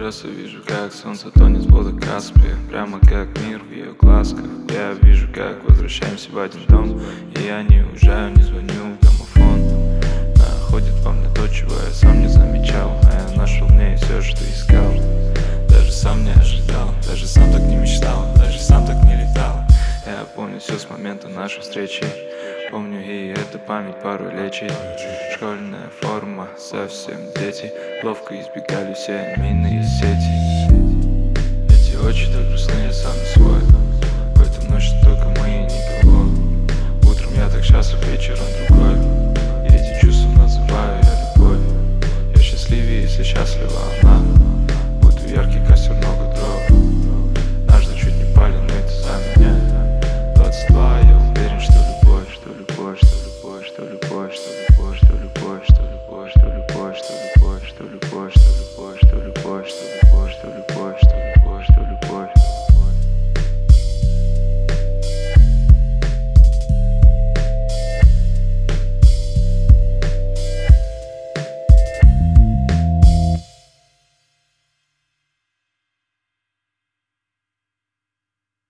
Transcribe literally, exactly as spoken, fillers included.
Просто вижу, как солнце тонет в водах Каспия, прямо как мир в ее глазках. Я вижу, как возвращаемся в один дом, и я не уезжаю, не звоню в домофон. Находит во мне то, чего я сам не замечал, а я нашел в ней все, что искал. Даже сам не ожидал, даже сам так не мечтал, даже сам так не летал. Я помню все с момента нашей встречи, помню и эта память пару лечит. Школьная форма, совсем дети, ловко избегали все минные сети. Эти очи так грустные, сам не свой. В эту ночь только мы и никого. Утром я так счастлив, вечером другой.